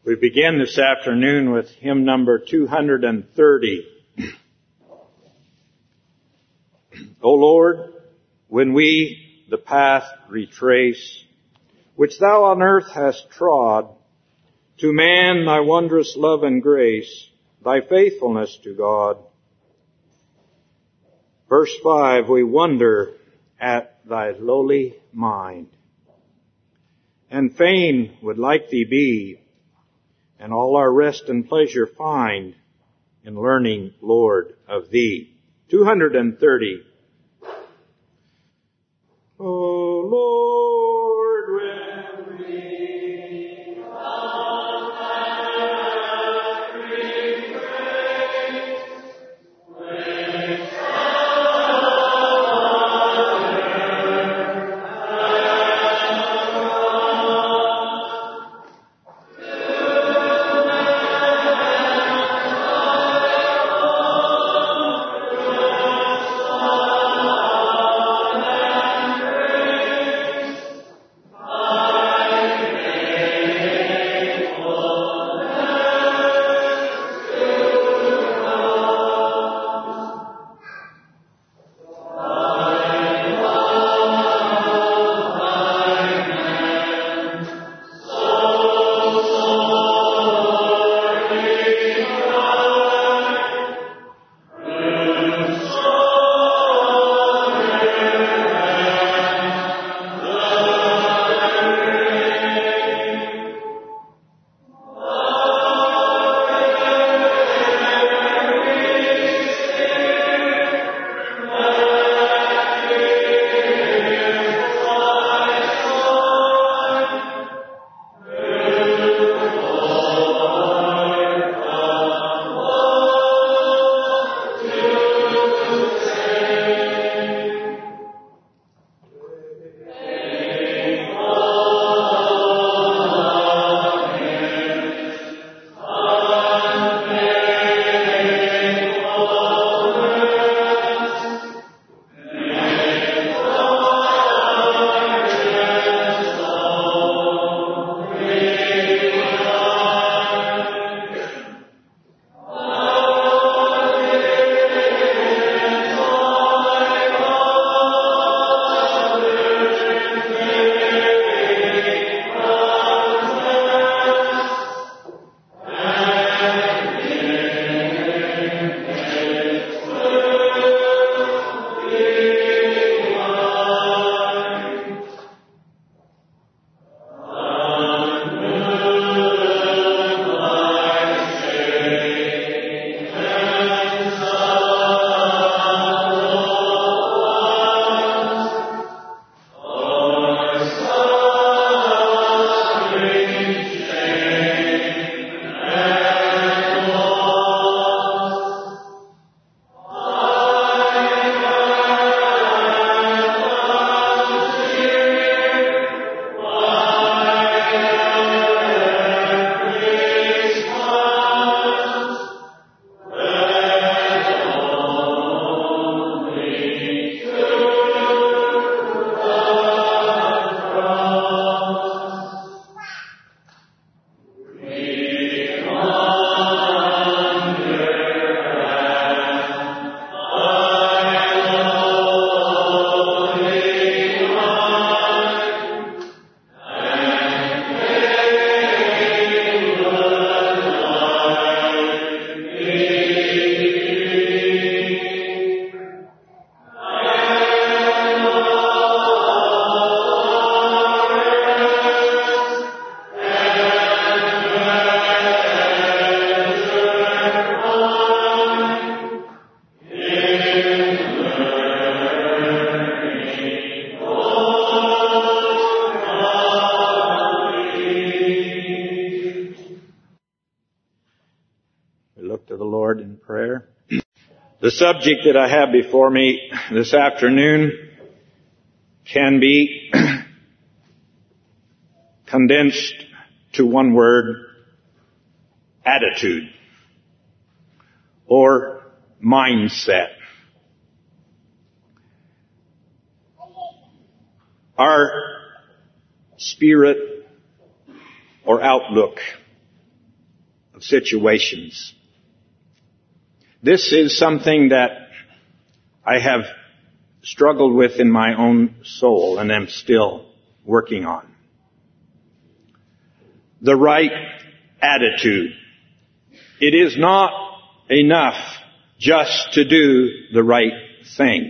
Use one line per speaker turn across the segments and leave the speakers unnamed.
We begin this afternoon with hymn number 230. O Lord, when we the path retrace, which thou on earth hast trod, to man thy wondrous love and grace, thy faithfulness to God. Verse 5, we wonder at thy lowly mind, and fain would like thee be, and all our rest and pleasure find in learning, Lord, of thee. 230. O Lord, when we the path retrace, which the subject that I have before me this afternoon can be condensed to one word: attitude or mindset. Our spirit or outlook of situations. This is something that I have struggled with in my own soul and am still working on. The right attitude. It is not enough just to do the right thing.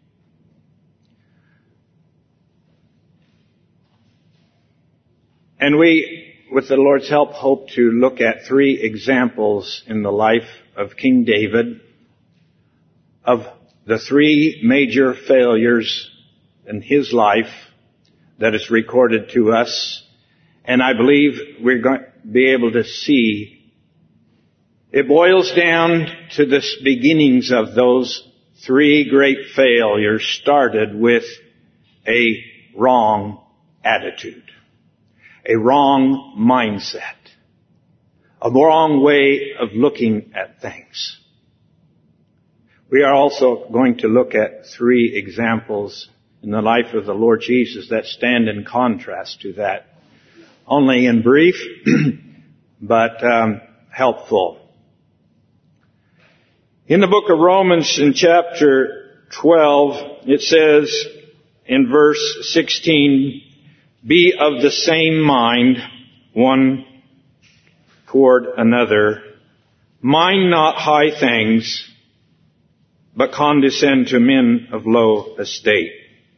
And we, with the Lord's help, hope to look at 3 examples in the life of King David of the 3 major failures in his life that is recorded to us. And I believe we're going to be able to see it boils down to the beginnings of those 3 great failures started with a wrong attitude, a wrong mindset, a wrong way of looking at things. We are also going to look at 3 examples in the life of the Lord Jesus that stand in contrast to that. Only in brief, but helpful. In the book of Romans in chapter 12, it says in verse 16, be of the same mind one toward another. Mind not high things, but condescend to men of low estate.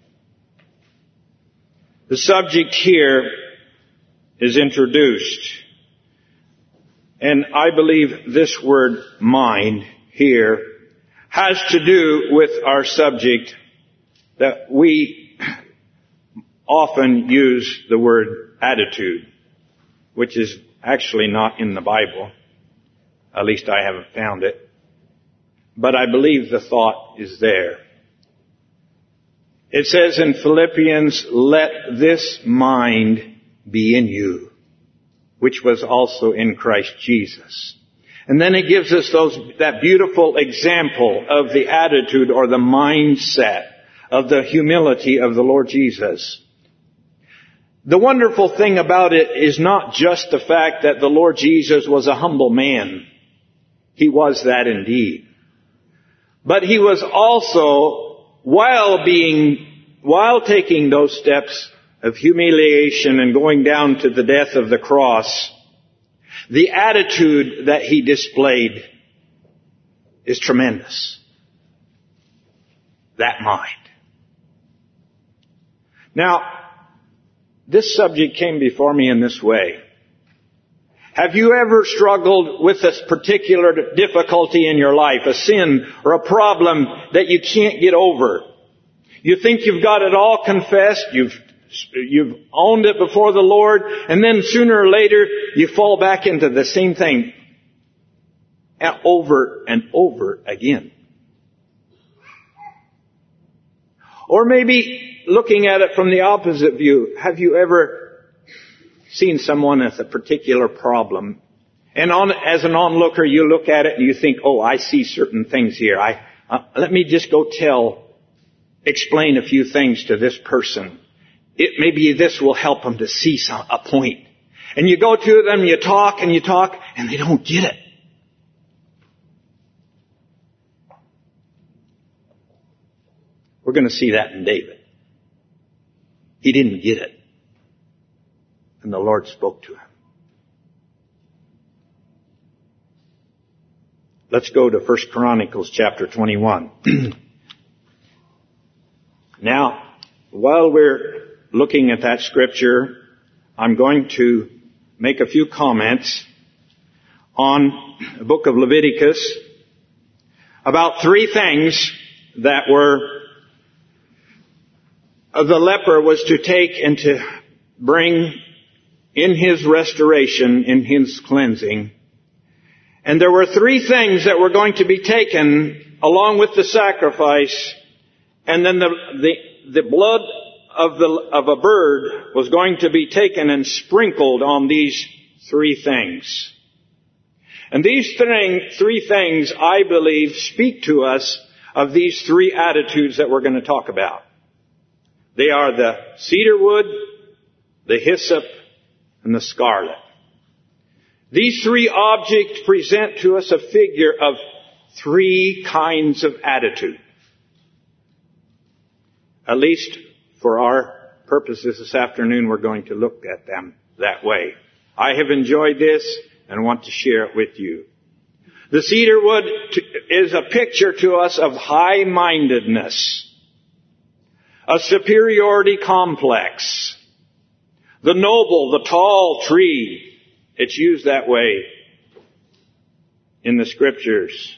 The subject here is introduced. And I believe this word mind here has to do with our subject that we often use the word attitude, which is actually not in the Bible. At least I haven't found it. But I believe the thought is there. It says in Philippians, let this mind be in you, which was also in Christ Jesus. And then it gives us that beautiful example of the attitude or the mindset of the humility of the Lord Jesus. The wonderful thing about it is not just the fact that the Lord Jesus was a humble man. He was that indeed. But he was also, while taking those steps of humiliation and going down to the death of the cross, the attitude that he displayed is tremendous. That mind. Now, this subject came before me in this way. Have you ever struggled with a particular difficulty in your life, a sin or a problem that you can't get over? You think you've got it all confessed, you've owned it before the Lord, and then sooner or later you fall back into the same thing over and over again. Or maybe looking at it from the opposite view, have you ever seen someone with a particular problem, and as an onlooker you look at it and you think, oh, I see certain things here. Let me just go explain a few things to this person. Maybe this will help them to see a point. And you go to them, you talk, and they don't get it. We're going to see that in David. He didn't get it. And the Lord spoke to him. Let's go to 1 Chronicles chapter 21. Now, while we're looking at that scripture, I'm going to make a few comments on the book of Leviticus about 3 things that the leper was to take and to bring in his restoration, in his cleansing. And there were 3 things that were going to be taken along with the sacrifice, and then the blood of a bird was going to be taken and sprinkled on these 3 things. And these 3 things, I believe, speak to us of these 3 attitudes that we're going to talk about. They are the cedar wood, the hyssop, and the scarlet. These three objects present to us a figure of three kinds of attitude. At least for our purposes this afternoon, we're going to look at them that way. I have enjoyed this and want to share it with you. The cedar wood is a picture to us of high-mindedness, a superiority complex. The noble, the tall tree, it's used that way in the Scriptures.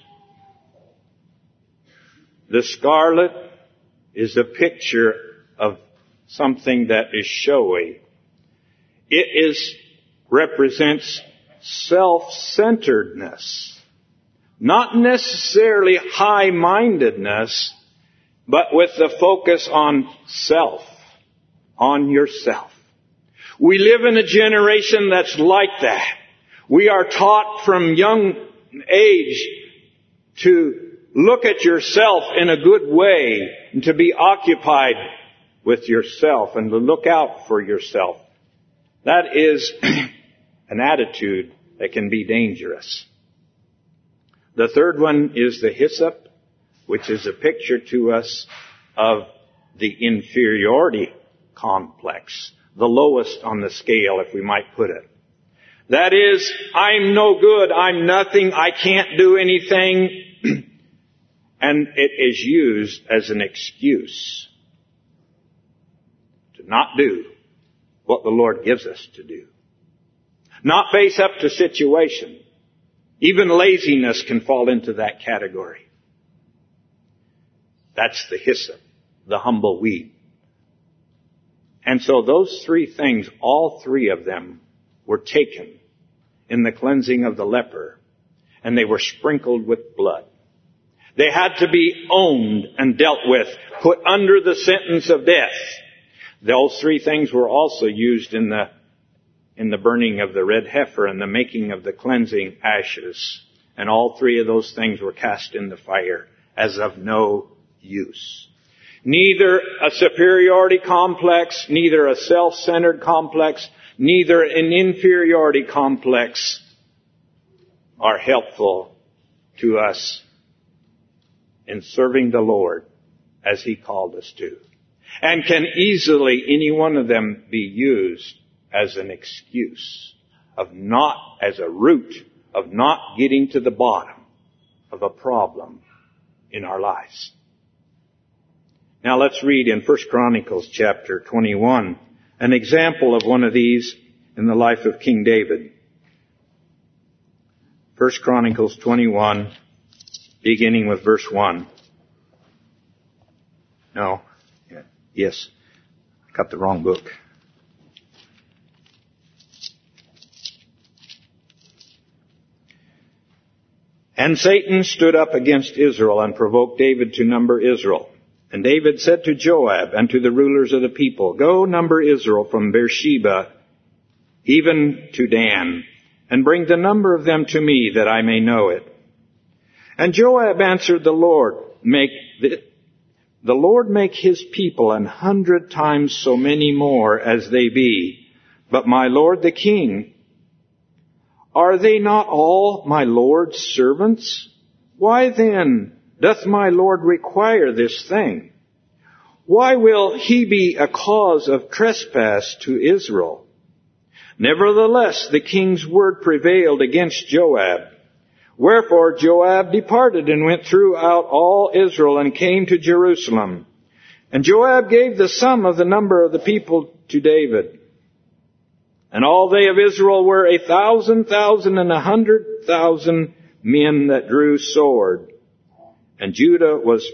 The scarlet is a picture of something that is showy. It represents self-centeredness. Not necessarily high-mindedness, but with the focus on self, on yourself. We live in a generation that's like that. We are taught from young age to look at yourself in a good way and to be occupied with yourself and to look out for yourself. That is an attitude that can be dangerous. The third one is the hyssop, which is a picture to us of the inferiority complex, the lowest on the scale, if we might put it. That is, I'm no good, I'm nothing, I can't do anything, and it is used as an excuse to not do what the Lord gives us to do. Not face up to situation. Even laziness can fall into that category. That's the hyssop, the humble weed. And so those three things, all three of them, were taken in the cleansing of the leper, and they were sprinkled with blood. They had to be owned and dealt with, put under the sentence of death. Those three things were also used in the burning of the red heifer and the making of the cleansing ashes. And all three of those things were cast in the fire as of no use. Neither a superiority complex, neither a self-centered complex, neither an inferiority complex are helpful to us in serving the Lord as He called us to. And can easily, any one of them, be used as an excuse of not, as a root of not getting to the bottom of a problem in our lives. Now let's read in 1 Chronicles chapter 21 an example of one of these in the life of King David. 1 Chronicles 21, beginning with verse 1. No. Yes. I got the wrong book. And Satan stood up against Israel and provoked David to number Israel. And David said to Joab and to the rulers of the people, Go number Israel from Beersheba even to Dan, and bring the number of them to me that I may know it. And Joab answered the Lord, the Lord make His people 100 times so many more as they be. But my Lord the king, are they not all my Lord's servants? Why then doth my Lord require this thing? Why will He be a cause of trespass to Israel? Nevertheless, the king's word prevailed against Joab. Wherefore Joab departed and went throughout all Israel and came to Jerusalem. And Joab gave the sum of the number of the people to David. And all they of Israel were 1,000 and 100,000 men that drew sword. And Judah was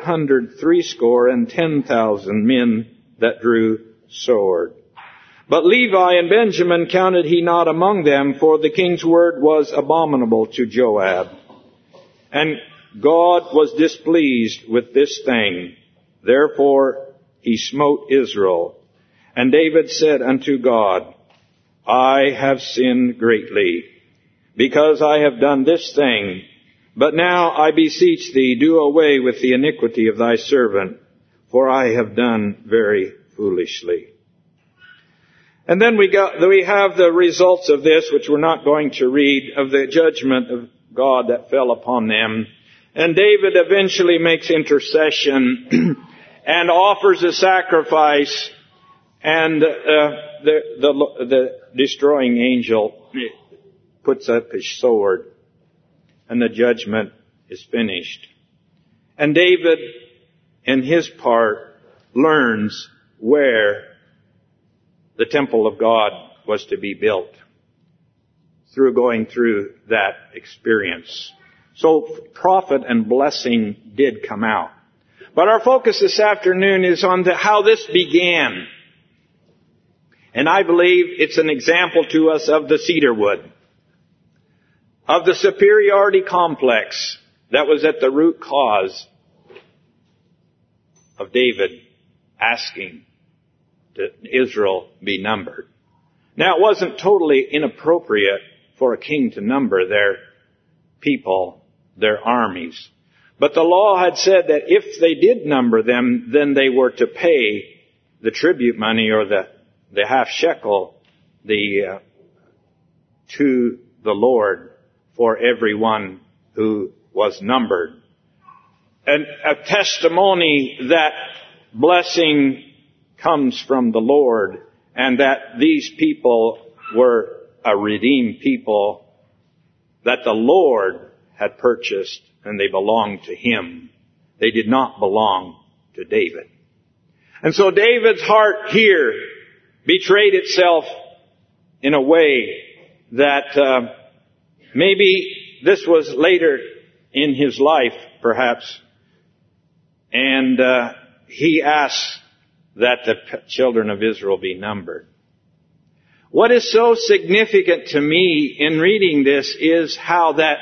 460,010 men that drew sword. But Levi and Benjamin counted he not among them, for the king's word was abominable to Joab. And God was displeased with this thing. Therefore He smote Israel. And David said unto God, I have sinned greatly, because I have done this thing. But now I beseech Thee, do away with the iniquity of Thy servant, for I have done very foolishly. And then we have the results of this, which we're not going to read, of the judgment of God that fell upon them. And David eventually makes intercession and offers a sacrifice, and the destroying angel puts up his sword, and the judgment is finished. And David, in his part, learns where the temple of God was to be built through going through that experience. So profit and blessing did come out. But our focus this afternoon is on how this began. And I believe it's an example to us of the cedar wood, of the superiority complex that was at the root cause of David asking that Israel be numbered. Now, it wasn't totally inappropriate for a king to number their people, their armies. But the law had said that if they did number them, then they were to pay the tribute money, or the half shekel, to the Lord for everyone who was numbered. And a testimony that blessing comes from the Lord, and that these people were a redeemed people that the Lord had purchased, and they belonged to Him. They did not belong to David. And so David's heart here betrayed itself in a way that maybe this was later in his life, perhaps, and he asked that the children of Israel be numbered. What is so significant to me in reading this is how that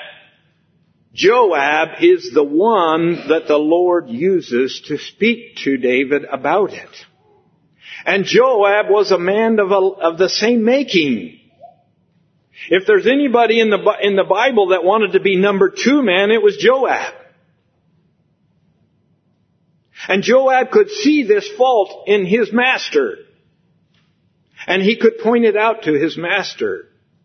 Joab is the one that the Lord uses to speak to David about it. And Joab was a man of the same making. If there's anybody in the Bible that wanted to be number 2 man, it was Joab. And Joab could see this fault in his master. And he could point it out to his master.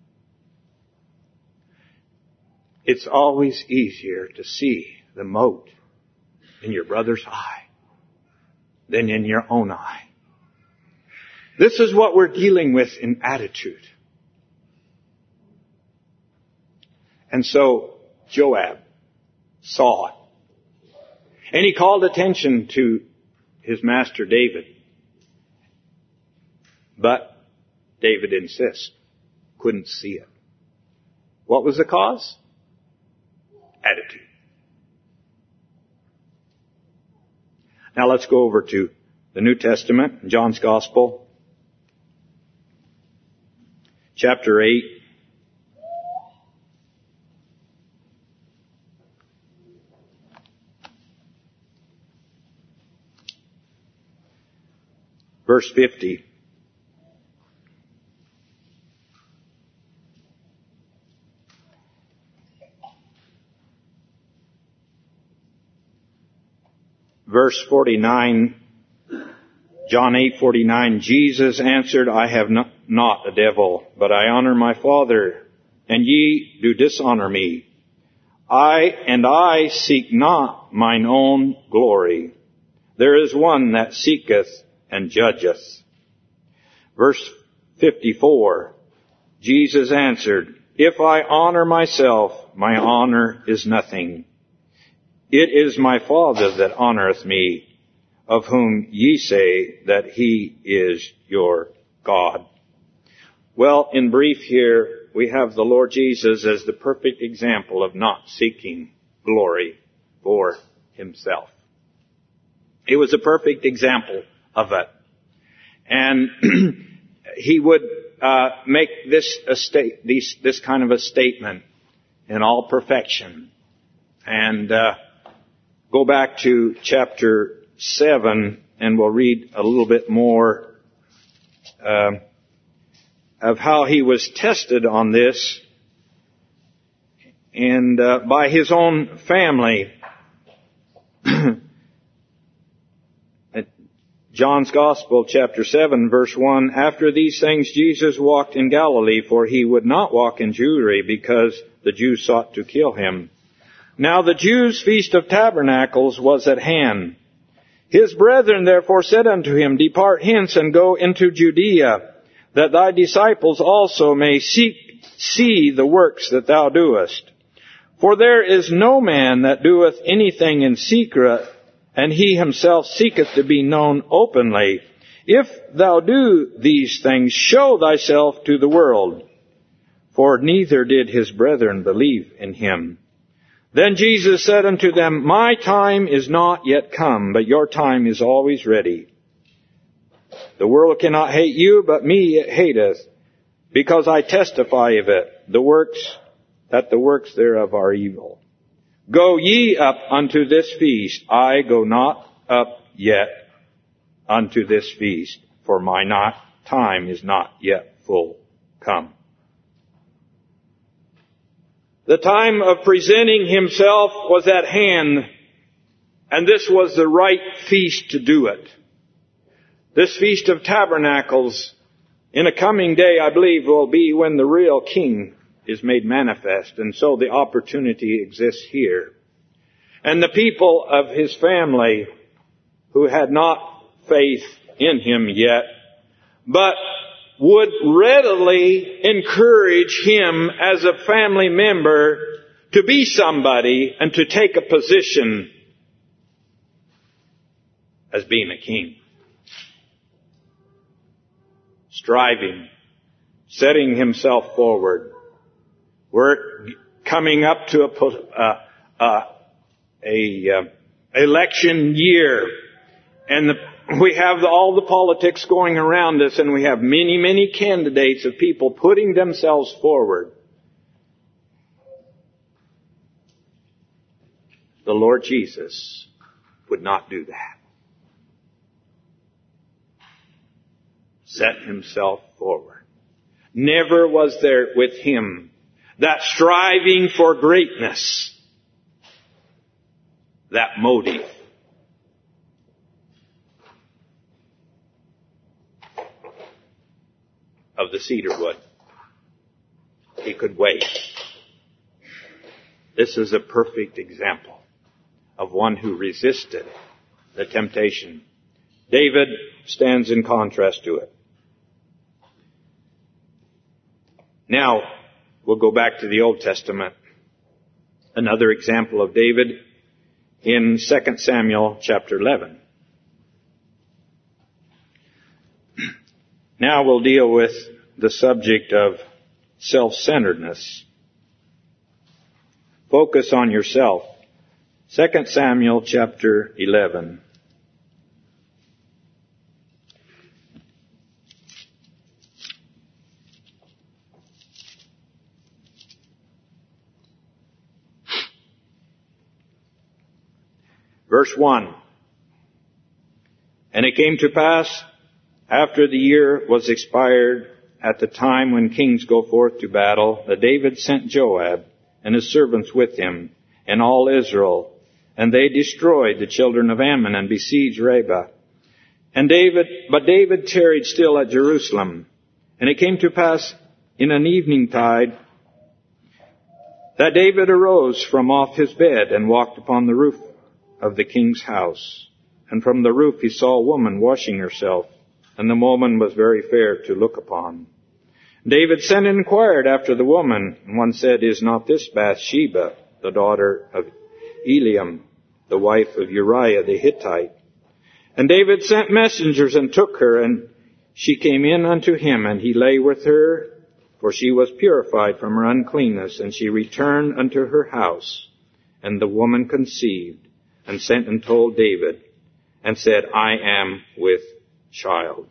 It's always easier to see the mote in your brother's eye than in your own eye. This is what we're dealing with in attitude. And so Joab saw it. And he called attention to his master David. But David insists, couldn't see it. What was the cause? Attitude. Now let's go over to the New Testament, John's Gospel, chapter 8. Verse 50. Verse 49, John 8:49, Jesus answered, I have not a devil, but I honor my Father, and ye do dishonor me. I seek not mine own glory. There is one that seeketh and judgeth. Verse 54, Jesus answered, if I honor myself, my honor is nothing. It is my Father that honoreth me, of whom ye say that He is your God. Well, in brief here, we have the Lord Jesus as the perfect example of not seeking glory for Himself. He was a perfect example of it. And He would make this kind of a statement in all perfection. And go back to chapter 7, and we'll read a little bit more of how He was tested on this, and by His own family. John's Gospel, chapter 7, verse 1, after these things Jesus walked in Galilee, for he would not walk in Jewry, because the Jews sought to kill him. Now the Jews' feast of tabernacles was at hand. His brethren therefore said unto him, Depart hence and go into Judea, that thy disciples also may see the works that thou doest. For there is no man that doeth anything in secret, and he himself seeketh to be known openly. If thou do these things, show thyself to the world. For neither did his brethren believe in him. Then Jesus said unto them, My time is not yet come, but your time is always ready. The world cannot hate you, but me it hateth, because I testify of it, that the works thereof are evil. Go ye up unto this feast. I go not up yet unto this feast, for my time is not yet full come. The time of presenting himself was at hand, and this was the right feast to do it. This Feast of Tabernacles, in a coming day, I believe, will be when the real King is made manifest, and so the opportunity exists here. And the people of his family who had not faith in him yet, but would readily encourage him as a family member to be somebody and to take a position as being a king. Striving, setting himself forward. We're coming up to a election year, and we have all the politics going around us, and we have many, many candidates of people putting themselves forward. The Lord Jesus would not do that. Set himself forward. Never was there with him that striving for greatness, that motive. Of the cedar wood. He could wait. This is a perfect example of one who resisted the temptation. David stands in contrast to it. Now, we'll go back to the Old Testament. Another example of David in 2 Samuel chapter 11. Now we'll deal with the subject of self-centeredness. Focus on yourself. 2 Samuel chapter 11. Verse 1. And it came to pass, after the year was expired, at the time when kings go forth to battle, that David sent Joab and his servants with him, and all Israel, and they destroyed the children of Ammon and besieged Rabbah. But David tarried still at Jerusalem. And it came to pass in an evening tide that David arose from off his bed and walked upon the roof of the king's house. And from the roof he saw a woman washing herself, and the woman was very fair to look upon. David sent and inquired after the woman, and one said, Is not this Bathsheba, the daughter of Eliam, the wife of Uriah the Hittite? And David sent messengers and took her, and she came in unto him, and he lay with her, for she was purified from her uncleanness, and she returned unto her house. And the woman conceived, and sent and told David, and said, I am with child.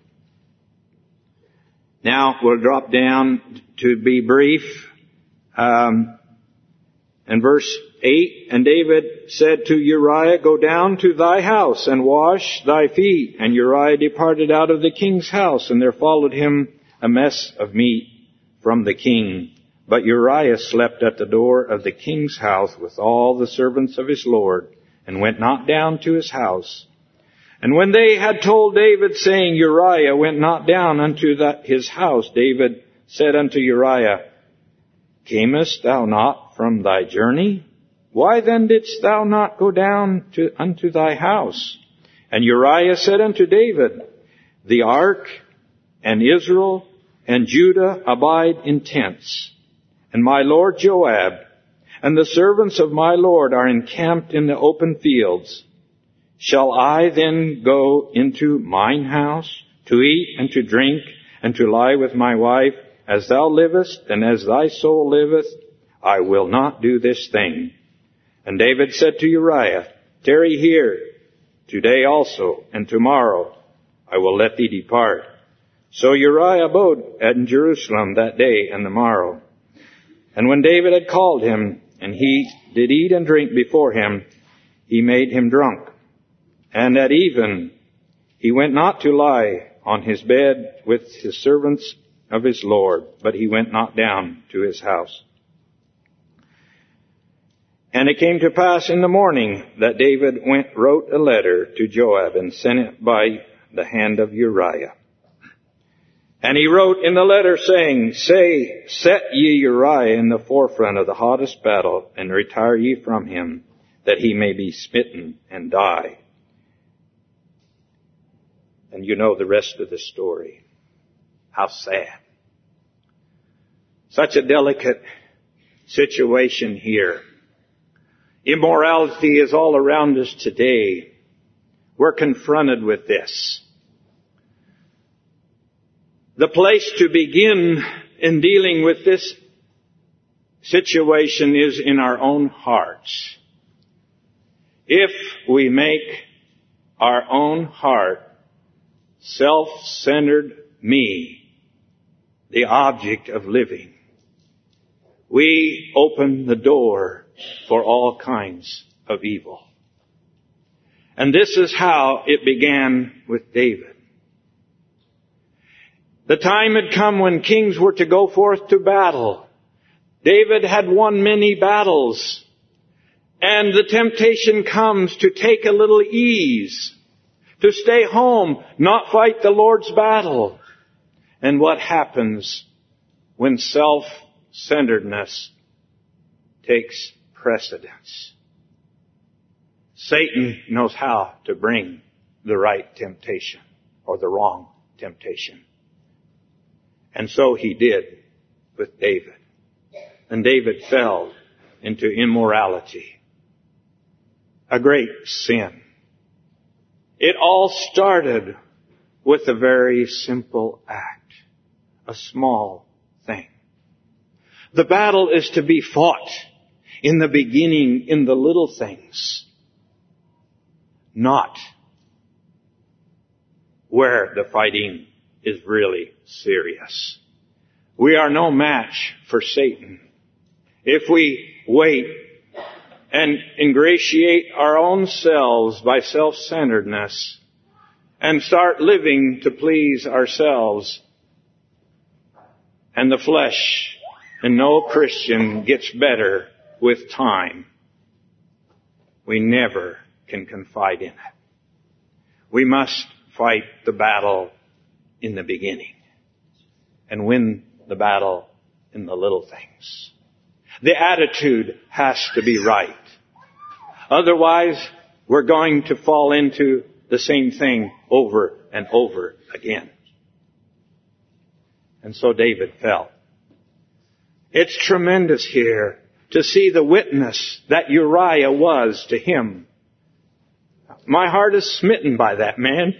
Now we'll drop down to be brief. And verse 8, And David said to Uriah, Go down to thy house and wash thy feet. And Uriah departed out of the king's house, and there followed him a mess of meat from the king. But Uriah slept at the door of the king's house with all the servants of his lord, and went not down to his house. And when they had told David, saying, Uriah went not down unto his house, David said unto Uriah, Camest thou not from thy journey? Why then didst thou not go down unto thy house? And Uriah said unto David, The ark and Israel and Judah abide in tents, and my lord Joab and the servants of my lord are encamped in the open fields. Shall I then go into mine house to eat and to drink and to lie with my wife? As thou livest and as thy soul liveth, I will not do this thing. And David said to Uriah, Tarry here today also, and tomorrow I will let thee depart. So Uriah abode in Jerusalem that day and the morrow. And when David had called him, and he did eat and drink before him, he made him drunk. And at even he went not to lie on his bed with his servants of his Lord, but he went not down to his house. And it came to pass in the morning that David wrote a letter to Joab and sent it by the hand of Uriah. And he wrote in the letter, saying, Set ye Uriah in the forefront of the hottest battle, and retire ye from him, that he may be smitten and die. And you know the rest of the story. How sad. Such a delicate situation here. Immorality is all around us today. We're confronted with this. The place to begin in dealing with this situation is in our own hearts. If we make our own heart self-centered me the object of living, we open the door for all kinds of evil. And this is how it began with David. The time had come when kings were to go forth to battle. David had won many battles. And the temptation comes to take a little ease, to stay home, not fight the Lord's battle. And what happens when self-centeredness takes precedence? Satan knows how to bring the right temptation or the wrong temptation. And so he did with David. And David fell into immorality. A great sin. It all started with a very simple act. A small thing. The battle is to be fought in the beginning in the little things. Not where the fighting is really serious. We are no match for Satan. If we wait and ingratiate our own selves by self-centeredness and start living to please ourselves and the flesh, and no Christian gets better with time, we never can confide in it. We must fight the battle in the beginning and win the battle in the little things. The attitude has to be right. Otherwise, we're going to fall into the same thing over and over again. And so David fell. It's tremendous here to see the witness that Uriah was to him. My heart is smitten by that man.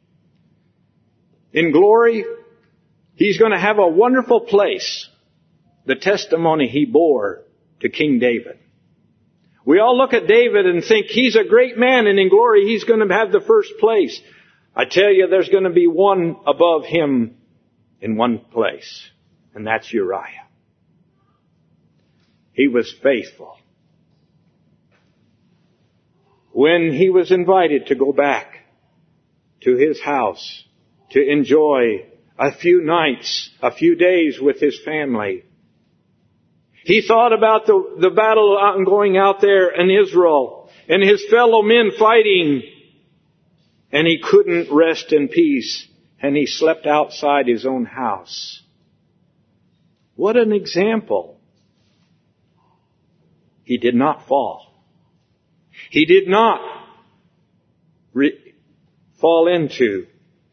In glory, he's going to have a wonderful place. The testimony he bore to King David. We all look at David and think he's a great man, and in glory he's going to have the first place. I tell you, there's going to be one above him in one place, and that's Uriah. He was faithful. When he was invited to go back to his house to enjoy a few nights, a few days with his family, he thought about the battle going out there in Israel and his fellow men fighting. and he couldn't rest in peace, and he slept outside his own house. What an example. He did not fall. He did not fall into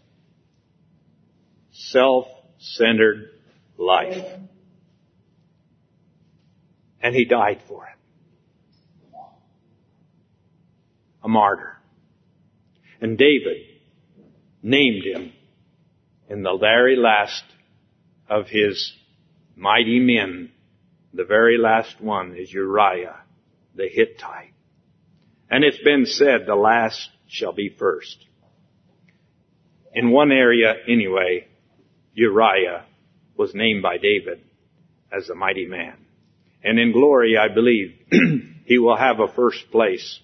self-centered life. And he died for it. A martyr. And David named him in the very last of his mighty men. The very last one is Uriah the Hittite. And it's been said the last shall be first. In one area anyway, Uriah was named by David as a mighty man. And in glory, I believe, he will have a first place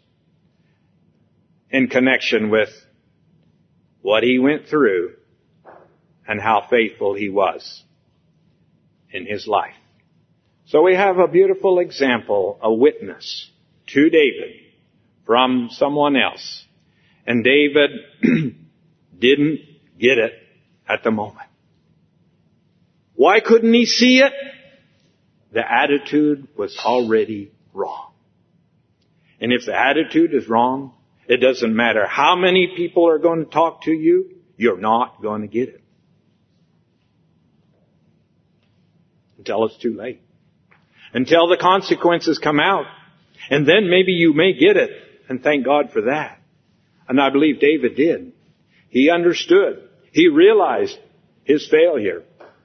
in connection with what he went through and how faithful he was in his life. So we have a beautiful example, a witness to David from someone else. And David didn't get it at the moment. Why couldn't he see it? The attitude was already wrong. And if the attitude is wrong, it doesn't matter how many people are going to talk to you, you're not going to get it. Until it's too late. Until the consequences come out. And then maybe you may get it. And thank God for that. And I believe David did. He understood. He realized his failure.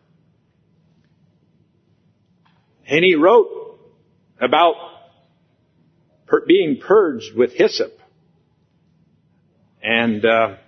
And he wrote about being purged with hyssop. And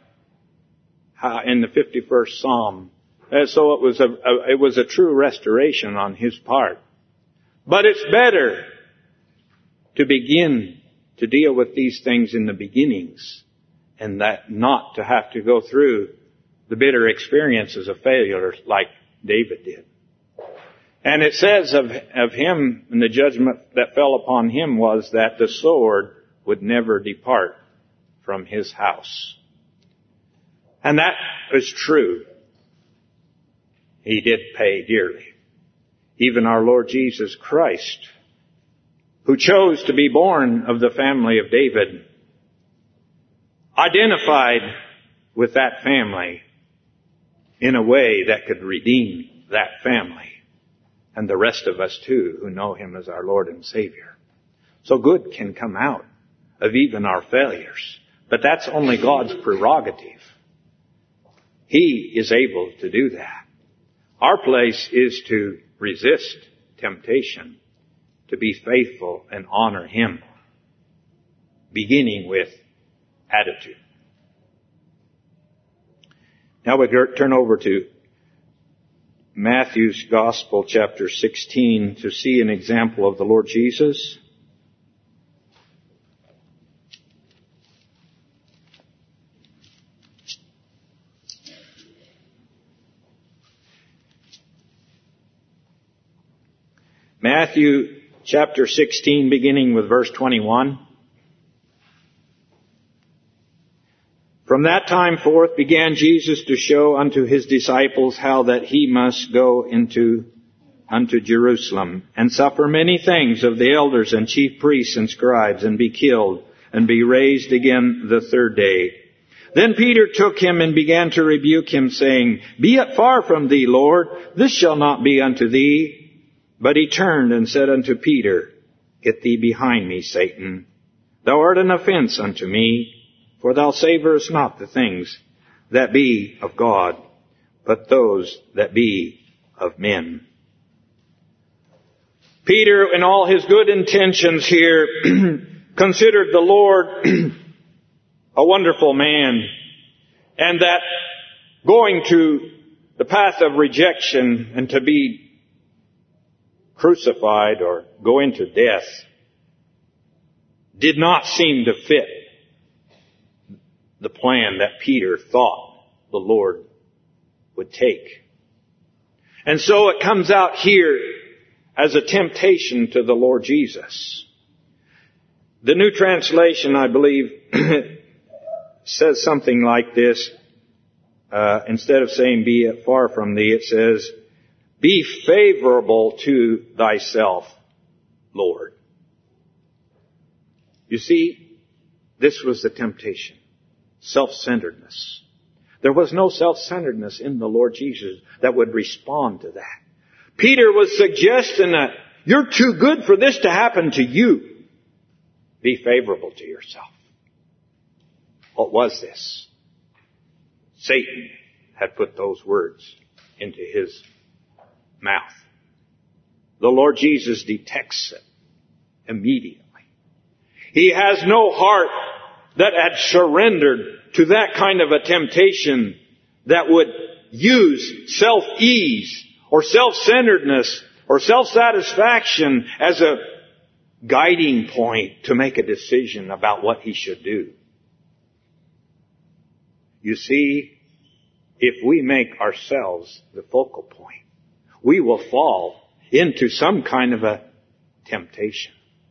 in the 51st Psalm. And so it was a true restoration on his part. But it's better to begin to deal with these things in the beginnings and that not to have to go through the bitter experiences of failure like David did. And it says of him, and the judgment that fell upon him was that the sword would never depart from his house. And that is true. He did pay dearly. Even our Lord Jesus Christ, who chose to be born of the family of David, identified with that family in a way that could redeem that family and the rest of us too who know Him as our Lord and Savior. So good can come out of even our failures. But that's only God's prerogative. He is able to do that. Our place is to resist temptation, to be faithful and honor Him, beginning with attitude. Now we turn over to Matthew's Gospel, chapter 16, to see an example of the Lord Jesus. Matthew chapter 16, beginning with verse 21. From that time forth began Jesus to show unto His disciples how that He must go unto Jerusalem, and suffer many things of the elders and chief priests and scribes, and be killed, and be raised again the third day. Then Peter took Him and began to rebuke Him, saying, Be it far from Thee, Lord, this shall not be unto Thee. But He turned and said unto Peter, Get thee behind me, Satan. Thou art an offense unto me, for thou savorest not the things that be of God, but those that be of men. Peter, in all his good intentions here, considered the Lord a wonderful man, and that going to the path of rejection and to be crucified or go into death did not seem to fit the plan that Peter thought the Lord would take. And so it comes out here as a temptation to the Lord Jesus. The New Translation, I believe, says something like this. Instead of saying, be it far from thee, it says, be favorable to thyself, Lord. You see, this was the temptation. Self-centeredness. There was no self-centeredness in the Lord Jesus that would respond to that. Peter was suggesting that you're too good for this to happen to you. Be favorable to yourself. What was this? Satan had put those words into his mouth. The Lord Jesus detects it immediately. He has no heart that had surrendered to that kind of a temptation that would use self-ease or self-centeredness or self-satisfaction as a guiding point to make a decision about what he should do. You see, if we make ourselves the focal point, we will fall into some kind of a temptation.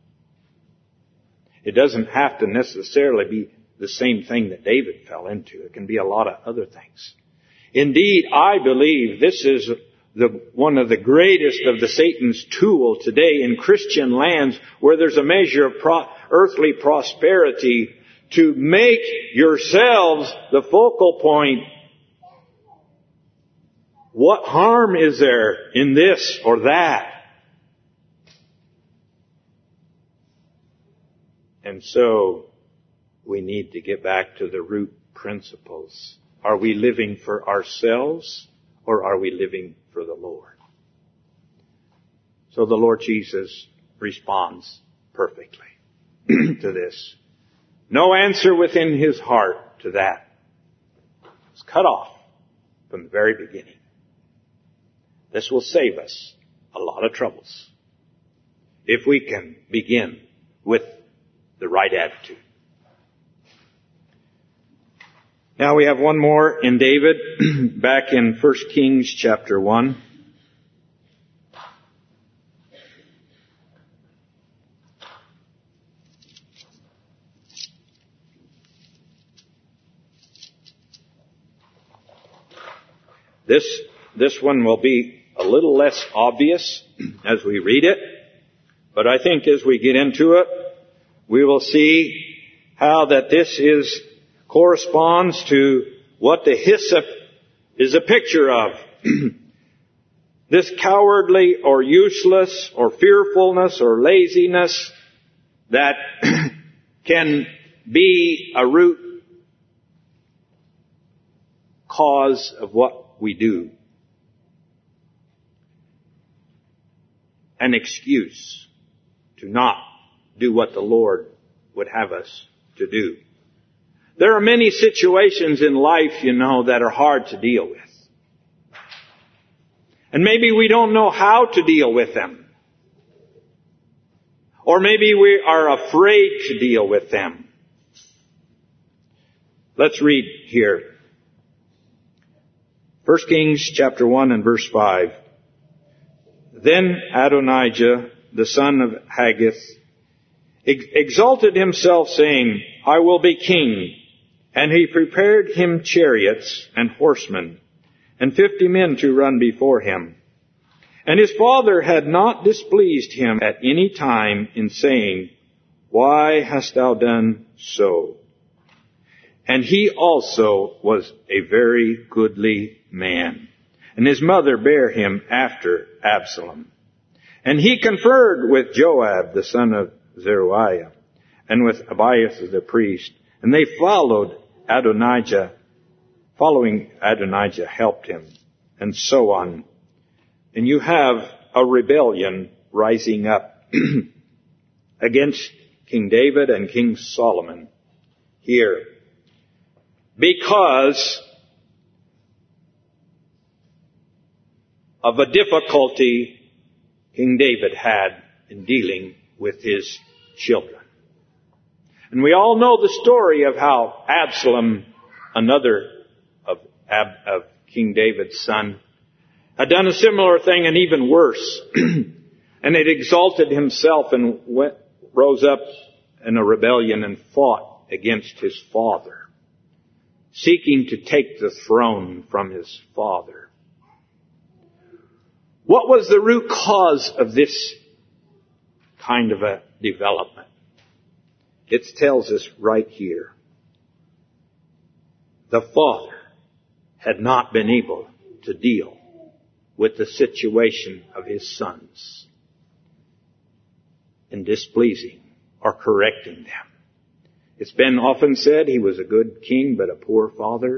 It doesn't have to necessarily be the same thing that David fell into. It can be a lot of other things. Indeed, I believe this is one of the greatest of the Satan's tool today in Christian lands where there's a measure of earthly prosperity, to make yourselves the focal point. What harm is there in this or that? And so we need to get back to the root principles. Are we living for ourselves or are we living for the Lord? So the Lord Jesus responds perfectly to this. No answer within his heart to that. It's cut off from the very beginning. This will save us a lot of troubles if we can begin with the right attitude. Now we have one more in David, back in 1 Kings chapter 1. This one will be a little less obvious as we read it, but I think as we get into it, we will see how that this corresponds to what the hyssop is a picture of. This cowardly or useless or fearfulness or laziness that can be a root cause of what we do. An excuse to not do what the Lord would have us to do. There are many situations in life, that are hard to deal with. And maybe we don't know how to deal with them. Or maybe we are afraid to deal with them. Let's read here. 1 Kings chapter 1 and verse 5. Then Adonijah, the son of Haggith, exalted himself, saying, I will be king. And he prepared him chariots and horsemen, and 50 men to run before him. And his father had not displeased him at any time in saying, Why hast thou done so? And he also was a very goodly man. And his mother bare him after Absalom. And he conferred with Joab, the son of Zeruiah, and with Abiathar the priest. And they following Adonijah helped him, and so on. And you have a rebellion rising up against King David and King Solomon here, because of a difficulty King David had in dealing with his children. And we all know the story of how Absalom, another of King David's son, had done a similar thing and even worse. And it exalted himself and rose up in a rebellion and fought against his father. seeking to take the throne from his father. What was the root cause of this kind of a development? It tells us right here. The father had not been able to deal with the situation of his sons in displeasing or correcting them. It's been often said he was a good king but a poor father.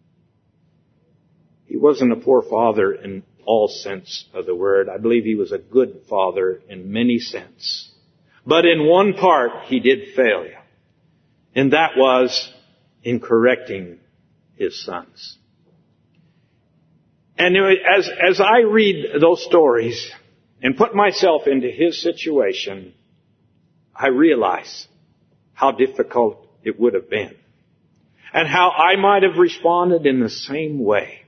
He wasn't a poor father in all sense of the word. I believe he was a good father in many sense. But in one part he did fail, and that was in correcting his sons. And as I read those stories and put myself into his situation, I realize how difficult it would have been and how I might have responded in the same way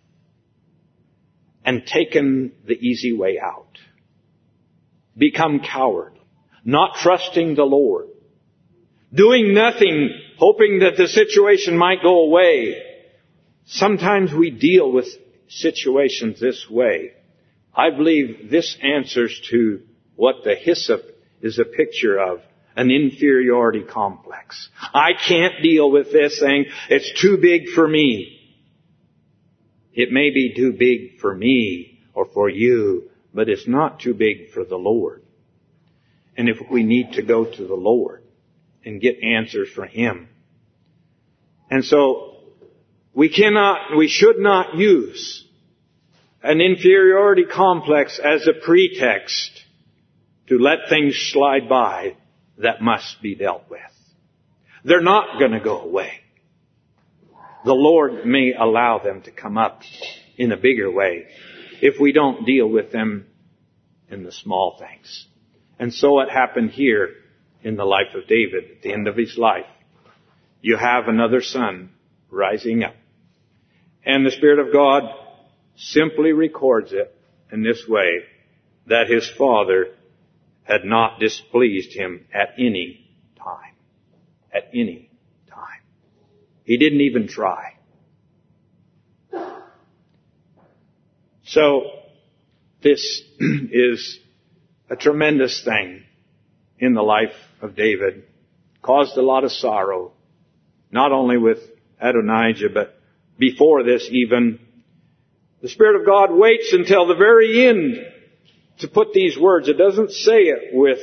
and taken the easy way out, become coward, not trusting the Lord, doing nothing, hoping that the situation might go away. Sometimes we deal with situations this way. I believe this answers to what the hyssop is a picture of, an inferiority complex. I can't deal with this thing. It's too big for me. It may be too big for me or for you, but it's not too big for the Lord. And if we need to go to the Lord and get answers from Him. And so, we should not use an inferiority complex as a pretext to let things slide by that must be dealt with. They're not going to go away. The Lord may allow them to come up in a bigger way if we don't deal with them in the small things. And so it happened here in the life of David at the end of his life. You have another son rising up. And the Spirit of God simply records it in this way, that his father had not displeased him at any time. At any time. He didn't even try. So, this is a tremendous thing in the life of David. Caused a lot of sorrow, not only with Adonijah, but before this even. The Spirit of God waits until the very end to put these words. It doesn't say it with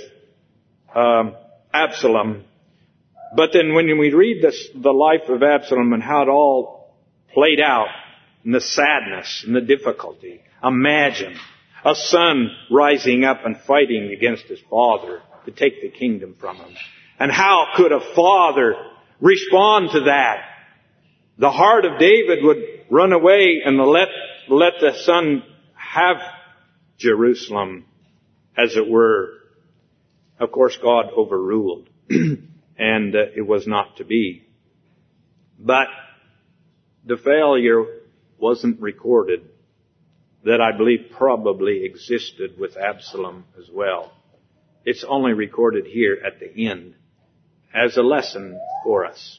Absalom. But then when we read the life of Absalom and how it all played out, and the sadness and the difficulty, imagine a son rising up and fighting against his father to take the kingdom from him. And how could a father respond to that? The heart of David would run away and let the son have Jerusalem, as it were. Of course, God overruled, and it was not to be. But the failure wasn't recorded that I believe probably existed with Absalom as well. It's only recorded here at the end as a lesson for us.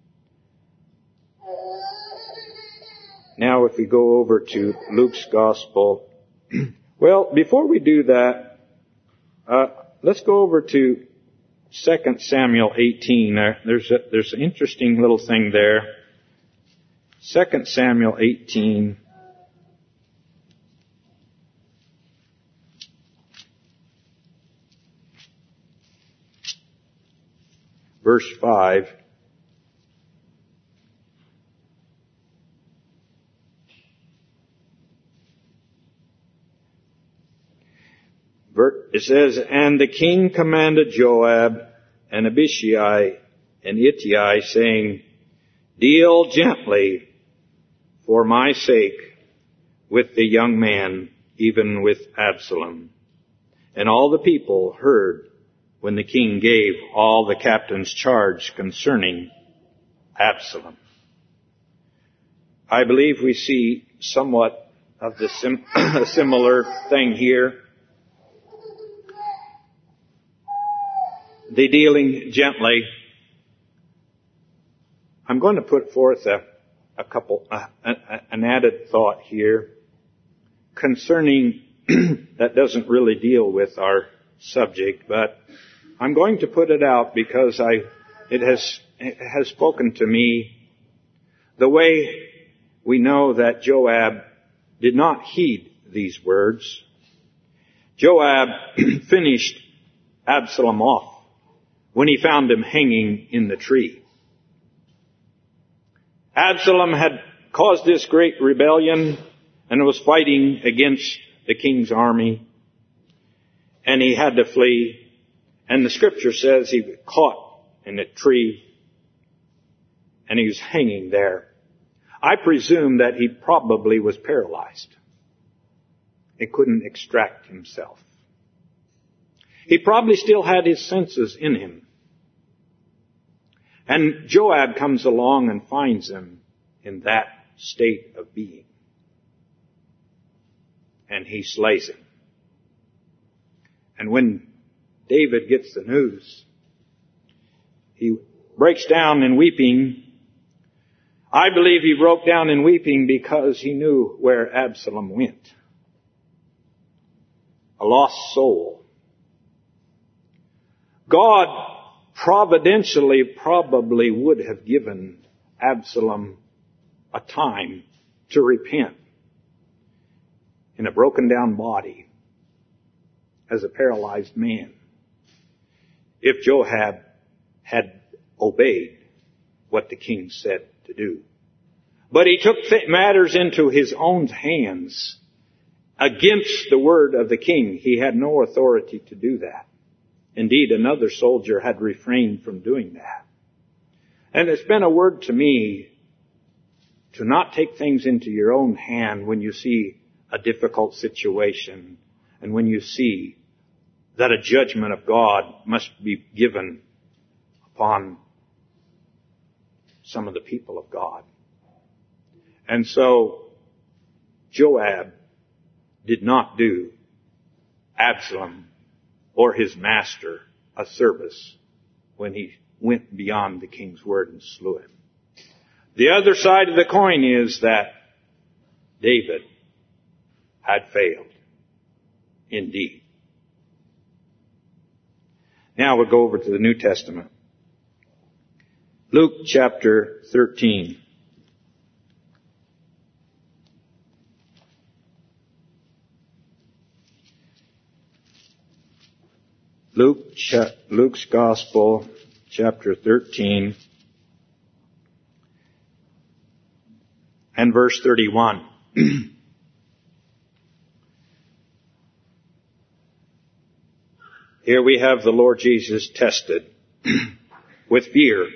Now if we go over to Luke's Gospel. Well, before we do that, let's go over to 2 Samuel 18. There's an interesting little thing there. 2 Samuel 18. Verse 5. It says, "And the king commanded Joab and Abishai and Ittai, saying, Deal gently for my sake with the young man, even with Absalom." And all the people heard when the king gave all the captains charge concerning Absalom. I believe we see somewhat of the similar thing here. The dealing gently. I'm going to put forth an added thought here concerning that doesn't really deal with our subject, but I'm going to put it out because it has spoken to me. The way we know that Joab did not heed these words. Joab finished Absalom off when he found him hanging in the tree. Absalom had caused this great rebellion and was fighting against the king's army, and he had to flee. And the scripture says he was caught in a tree and he was hanging there. I presume that he probably was paralyzed. He couldn't extract himself. He probably still had his senses in him. And Joab comes along and finds him in that state of being. And he slays him. And when David gets the news, he breaks down in weeping. I believe he broke down in weeping because he knew where Absalom went. A lost soul. God providentially probably would have given Absalom a time to repent in a broken down body as a paralyzed man if Joab had obeyed what the king said to do. But he took matters into his own hands against the word of the king. He had no authority to do that. Indeed, another soldier had refrained from doing that. And it's been a word to me to not take things into your own hand when you see a difficult situation and when you see that a judgment of God must be given upon some of the people of God. And so Joab did not do Absalom or his master a service when he went beyond the king's word and slew him. The other side of the coin is that David had failed indeed. Now we'll go over to the New Testament. Luke chapter 13. Luke's Gospel, chapter 13, and verse 31. Here we have the Lord Jesus tested with fear.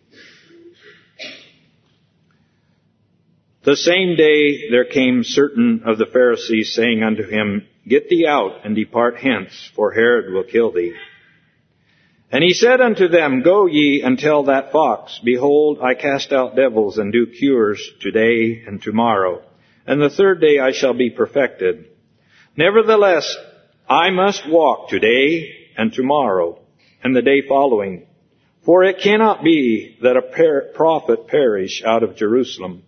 The same day there came certain of the Pharisees, saying unto him, Get thee out, and depart hence, for Herod will kill thee. And he said unto them, Go ye and tell that fox, Behold, I cast out devils, and do cures today and tomorrow, and the third day I shall be perfected. Nevertheless, I must walk today and tomorrow, and the day following. For it cannot be that a prophet perish out of Jerusalem.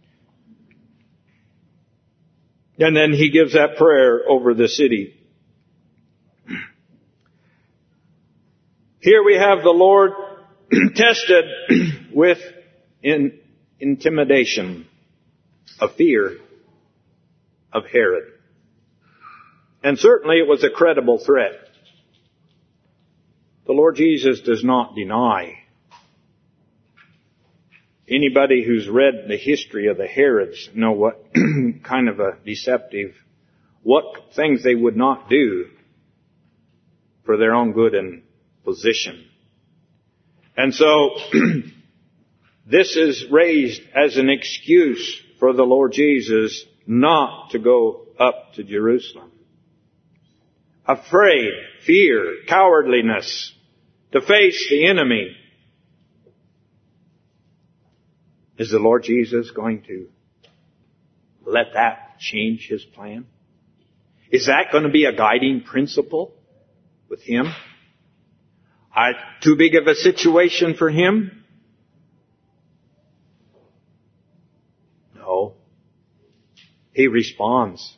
And then he gives that prayer over the city. Here we have the Lord tested with intimidation, a fear of Herod. And certainly it was a credible threat. The Lord Jesus does not deny. Anybody who's read the history of the Herods know what kind of a deceptive, what things they would not do for their own good and position. And so, this is raised as an excuse for the Lord Jesus not to go up to Jerusalem. Afraid, fear, cowardliness, to face the enemy. Is the Lord Jesus going to let that change His plan? Is that going to be a guiding principle with Him? Too big of a situation for Him? He responds.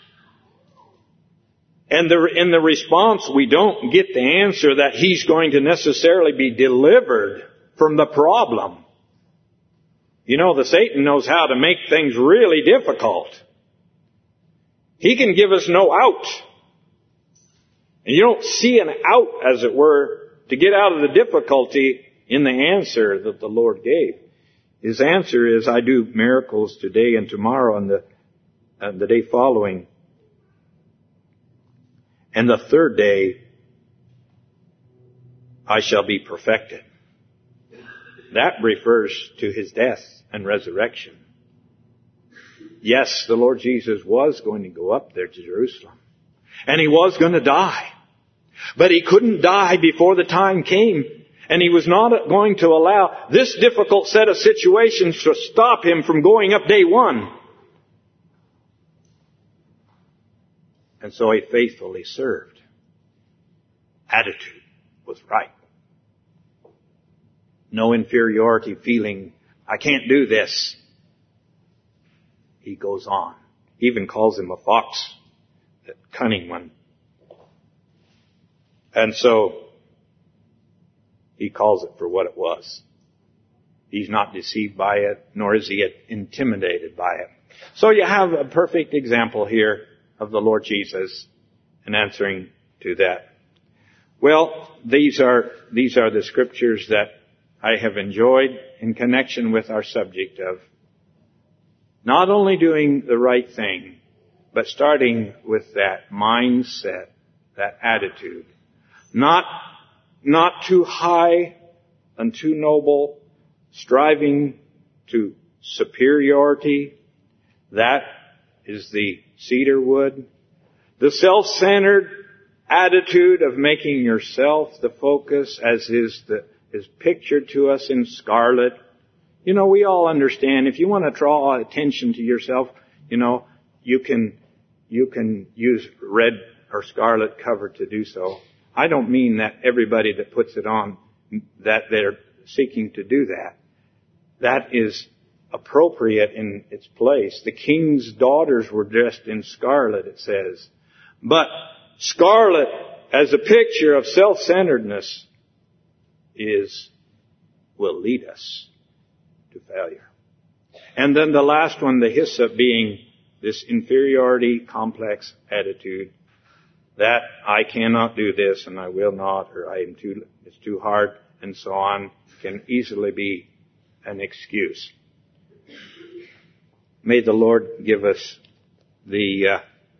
And in the response, we don't get the answer that He's going to necessarily be delivered from the problem. You know, the Satan knows how to make things really difficult. He can give us no out. And you don't see an out, as it were, to get out of the difficulty in the answer that the Lord gave. His answer is, I do miracles today and tomorrow and the day following. And the third day, I shall be perfected. That refers to His death and resurrection. Yes, the Lord Jesus was going to go up there to Jerusalem. And He was going to die. But He couldn't die before the time came. And He was not going to allow this difficult set of situations to stop Him from going up day one. And so He faithfully served. Attitude was right. No inferiority feeling, I can't do this. He goes on. He even calls him a fox, that cunning one. And so, He calls it for what it was. He's not deceived by it, nor is He intimidated by it. So you have a perfect example here of the Lord Jesus in answering to that. Well, these are the scriptures that I have enjoyed in connection with our subject of not only doing the right thing, but starting with that mindset, that attitude. Not too high and too noble, striving to superiority. That is the cedar wood. The self-centered attitude of making yourself the focus, as is pictured to us in scarlet. You know, we all understand, if you want to draw attention to yourself, you know, you can use red or scarlet cover to do so. I don't mean that everybody that puts it on, that they're seeking to do that. That is appropriate in its place. The king's daughters were dressed in scarlet, it says. But scarlet, as a picture of self-centeredness, will lead us to failure. And then the last one, the hyssop, being this inferiority complex attitude that I cannot do this and I will not, or it's too hard, and so on, can easily be an excuse. May the Lord give us the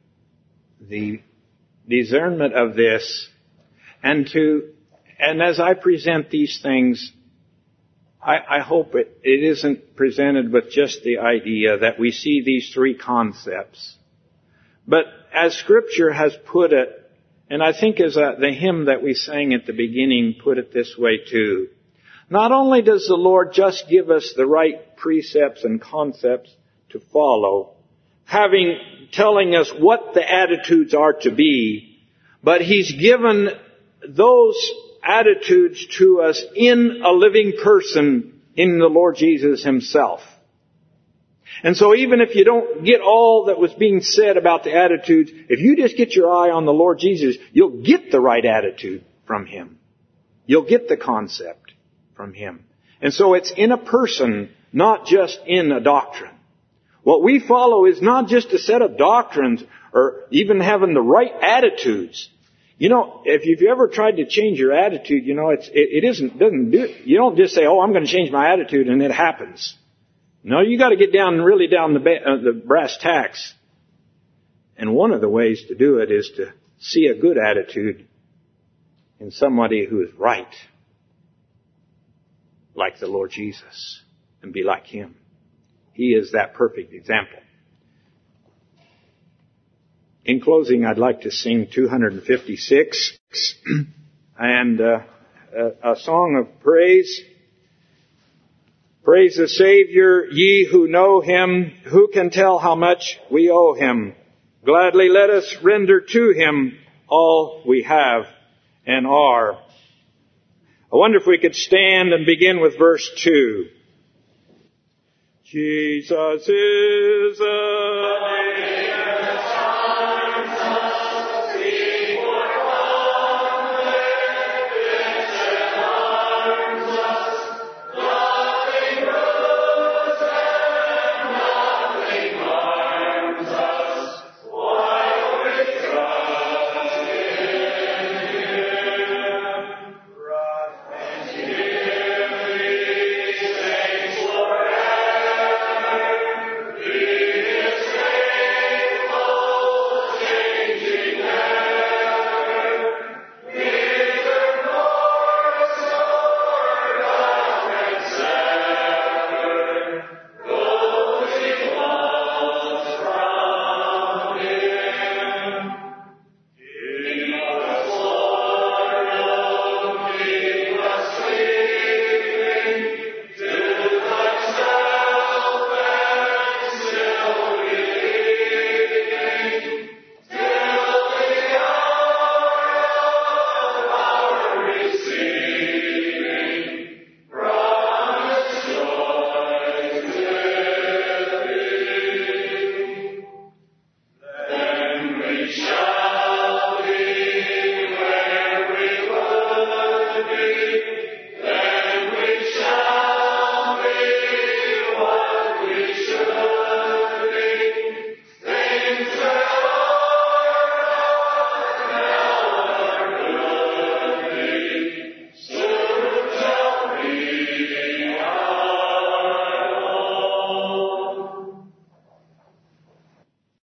discernment of this, and as I present these things, I hope it isn't presented with just the idea that we see these three concepts. But as Scripture has put it, and I think as the hymn that we sang at the beginning put it this way too, not only does the Lord just give us the right precepts and concepts to follow, telling us what the attitudes are to be, but He's given those attitudes to us in a living person, in the Lord Jesus Himself. And so even if you don't get all that was being said about the attitudes, if you just get your eye on the Lord Jesus, you'll get the right attitude from Him. You'll get the concept from Him. And so it's in a person, not just in a doctrine. What we follow is not just a set of doctrines or even having the right attitudes. You know, if you've ever tried to change your attitude, you know, you don't just say, oh, I'm going to change my attitude and it happens. No, you got to get really down the brass tacks. And one of the ways to do it is to see a good attitude in somebody who is right, like the Lord Jesus, and be like Him. He is that perfect example. In closing, I'd like to sing 256 and a song of praise. Praise the Savior, ye who know Him. Who can tell how much we owe Him? Gladly let us render to Him all we have and are. I wonder if we could stand and begin with verse 2. Jesus is the name.